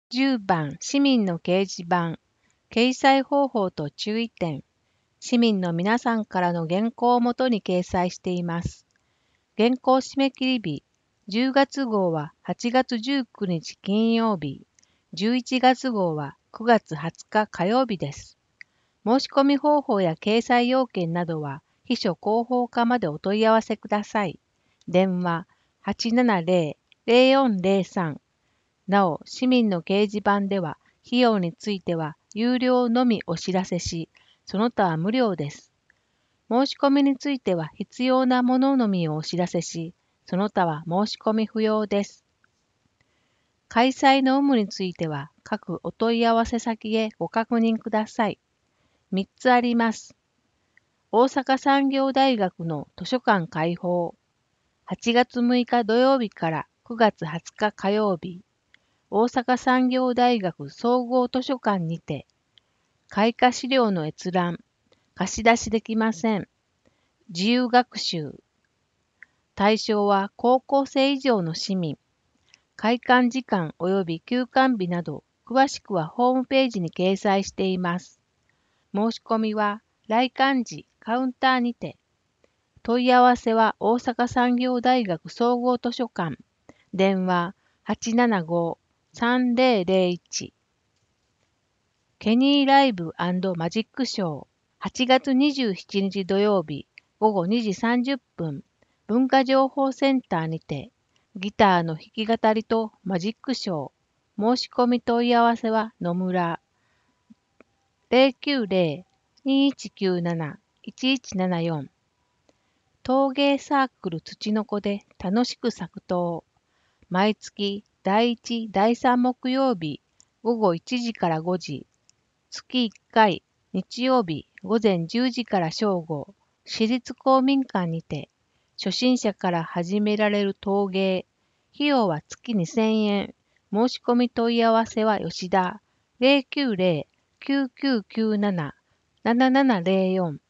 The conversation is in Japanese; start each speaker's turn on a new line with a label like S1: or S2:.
S1: 10番市民の掲示板、掲載方法と注意点。市民の皆さんからの原稿をもとに掲載しています。原稿締め切り日、10月号は8月19日金曜日、11月号は9月20日火曜日です。申し込み方法や掲載要件などは秘書広報課までお問い合わせください。電話870-0403。なお、市民の掲示板では費用については有料のみお知らせし、その他は無料です。申し込みについては必要なもののみをお知らせし、その他は申し込み不要です。開催の有無については各お問い合わせ先へご確認ください。3つあります。大阪産業大学の図書館開放。8月6日土曜日から9月20日火曜日。大阪産業大学総合図書館にて。開花資料の閲覧。貸し出しできません。自由学習。対象は高校生以上の市民。開館時間及び休館日など、詳しくはホームページに掲載しています。申し込みは来館時カウンターにて。問い合わせは大阪産業大学総合図書館。電話875-3001。ケニーライブ&マジックショー。8月27日土曜日午後2時30分。文化情報センターにて。ギターの弾き語りとマジックショー。申し込み問い合わせは野村。090-2197-1174。陶芸サークル土の子で楽しく作陶。毎月第1、第3木曜日午後1時から5時。月1回日曜日午前10時から正午。私立公民館にて。初心者から始められる陶芸。費用は月2000円。申し込み問い合わせは吉田。090-9997-7704